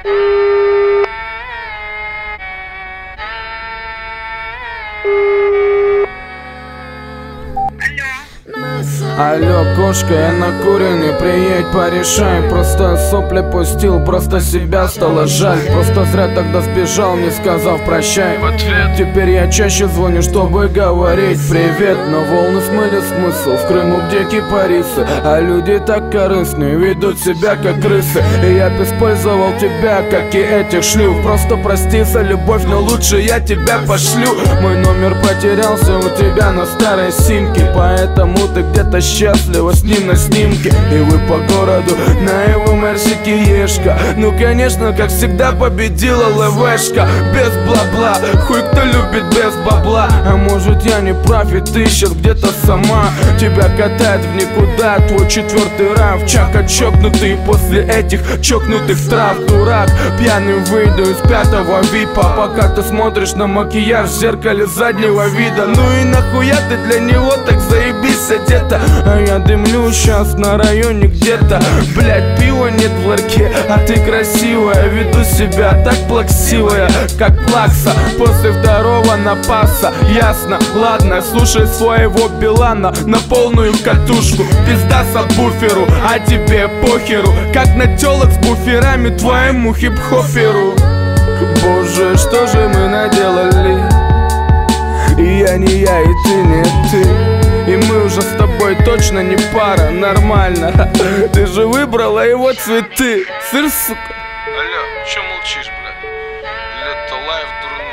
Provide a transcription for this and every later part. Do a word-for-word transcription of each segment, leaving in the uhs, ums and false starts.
Алло, кошка, я накуренный, приедь, порешай. Просто сопли пустил, просто себя стало жаль. Просто зря тогда сбежал, не сказав прощай. В ответ теперь я чаще звоню, чтобы говорить привет. Но волны смыли смысл в Крыму, где кипарисы. А люди так корыстные, ведут себя как крысы. И я использовал тебя, как и этих шлюх. Просто прости за любовь, но лучше я тебя пошлю. Мой номер потерялся у тебя на старой симке, поэтому ты где-то счастлива с ним на снимке. И вы по городу на его мерсике ешка. Ну конечно, как всегда победила ЛВшка. Без бла-бла, хуй кто любит без бабла. А может я не прав, и ты сейчас где-то сама. Тебя катает в никуда твой четвертый рав. Чака чокнутый после этих чокнутых трав. Дурак, пьяным выйду из пятого випа, пока ты смотришь на макияж в зеркале заднего вида. Ну и нахуя ты для него так заебись одета? А я дымлю сейчас на районе где-то. Блять, пива нет в ларьке, а ты красивая. Веду себя так плаксивая, как плакса после второго напаса. Ясно, ладно, слушай своего Билана на полную катушку. Пизда сабвуферу, а тебе похеру, как на тёлок с буферами твоему хип-хоперу. Боже, что же мы наделали? И я не я, и ты не ты. И мы уже с тобой точно не пара, нормально. Ты же выбрала его цветы. Сыр, сука. Алло, чё молчишь, блядь? Или это лайв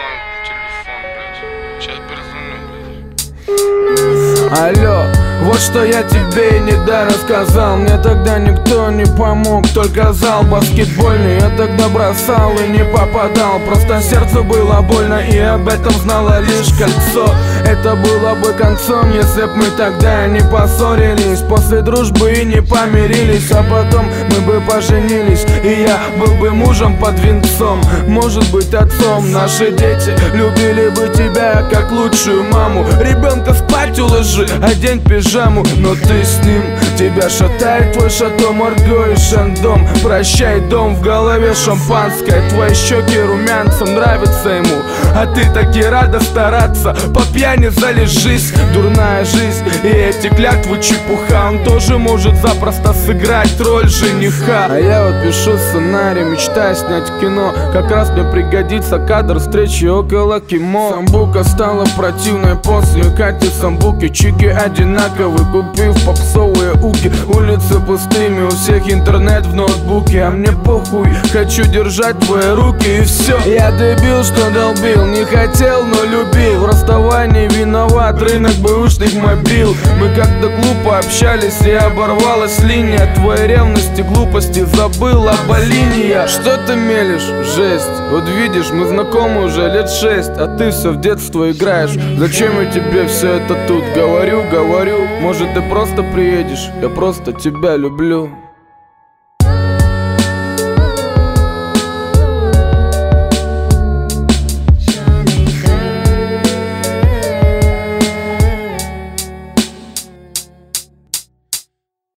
дурной телефон, блядь? Сейчас перезвоню, блядь. Алло, вот что я тебе и не да рассказал. Мне тогда никто не помог, только зал баскетбольный. Я тогда бросал и не попадал, просто сердцу было больно, и об этом знало лишь кольцо. Это было бы концом, если б мы тогда не поссорились, после дружбы и не помирились. А потом мы бы поженились, и я был бы мужем под венцом, может быть отцом. Наши дети любили бы тебя как лучшую маму. Ребенка спать уложи, одень пижаму. Но ты с ним, тебя шатает твой шато Марго и Шандом. Прощай, дом, в голове шампанское, твои щеки румянцем нравятся ему, а ты таки рада стараться. По пьяни залежись, дурная жизнь и эти клятвы чепуха. Он тоже может запросто сыграть роль жениха. А я вот пишу сценарий, мечтаю снять кино. Как раз мне пригодится кадр встречи около Кимо. Самбука стала противной после Кати Самбуки. Чики одинаковые, купив попсовые уки. Улицы пустыми, у всех интернет в ноутбуке. А мне похуй, хочу держать твои руки и все. Я дебил, что долбил, не хотел, но любил. В расставании виноват рынок бэушных мобил. Мы как-то глупо общались, и оборвалась линия твоей ревности, глупости, забыл об линия. Что ты мелешь? Жесть. Вот видишь, мы знакомы уже лет шесть, а ты все в детство играешь. Зачем я тебе все это тут говорю, говорю? Может ты просто приедешь? Я просто тебя люблю.